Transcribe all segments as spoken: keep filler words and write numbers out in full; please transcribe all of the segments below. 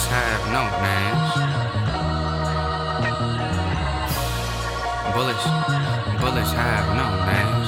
Bullets have no names. Bullets, bullets have no names.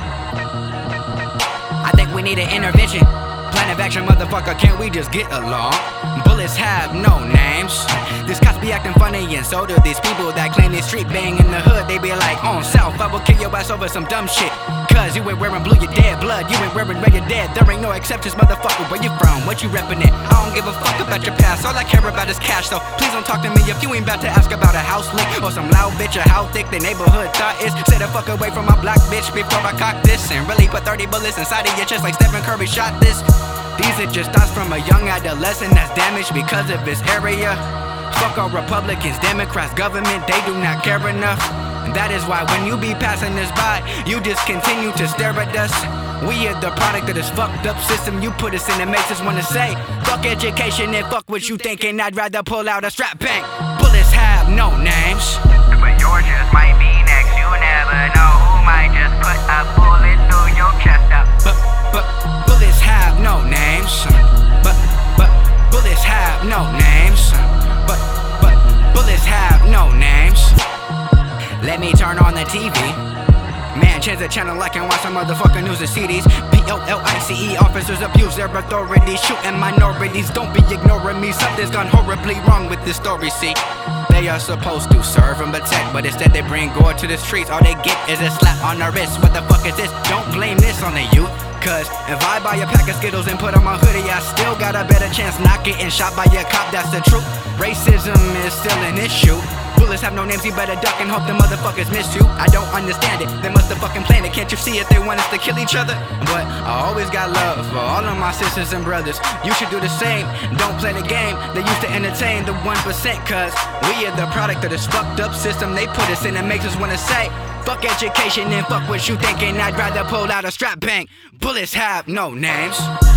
Uh. I think we need an intervention. Plan of action, motherfucker, can't we just get along? Bullets have no names. These cops be acting funny and so do these people that claim they street bang in the hood. They be like, on south, I will kill your ass over some dumb shit. Cause you ain't wearing blue, you dead. Blood, you ain't wearing red, you're dead. There ain't no exceptions, motherfucker, where you from? What you reppin' it? I don't give a fuck about your past, all I care about is cash. So please don't talk to me if you ain't about to ask about a house lick or some loud bitch or how thick the neighborhood thought is. Stay the fuck away from my black bitch before I cock this and really put thirty bullets inside of your chest like Stephen Curry shot this. These are just thoughts from a young adolescent that's damaged because of his area. Fuck all Republicans, Democrats, government, they do not care enough. And that is why when you be passing this by, you just continue to stare at us. We are the product of this fucked up system you put us in that makes us wanna say fuck education and fuck what you thinking. I'd rather pull out a strap bang. Bullets have no names, but yours just might be next. You never know who might just put a bullet through your chest up. But, but, bullets have no names. But, but, bullets have no names. But, but, bullets have no names. Let me turn on the T V. Man, change the channel, I can watch some motherfucking news and C Ds. P O L I C E officers abuse their authority, shooting minorities. Don't be ignoring me, something's gone horribly wrong with this story, see. They are supposed to serve and protect, but instead they bring gore to the streets. All they get is a slap on the wrist. What the fuck is this? Don't blame this on the youth. Cause if I buy a pack of Skittles and put on my hoodie, I still got a better chance not getting shot by a cop, that's the truth. Racism is still an issue. Bullets have no names, you better duck and hope the motherfuckers miss you. I don't understand it, they must have fucking planned it. Can't you see it, they want us to kill each other? But I always got love for all of my sisters and brothers. You should do the same, don't play the game they used to entertain the one percent. Cause we are the product of this fucked up system they put us in that makes us wanna say fuck education and fuck what you thinking. I'd rather pull out a strap bang. Bullets have no names.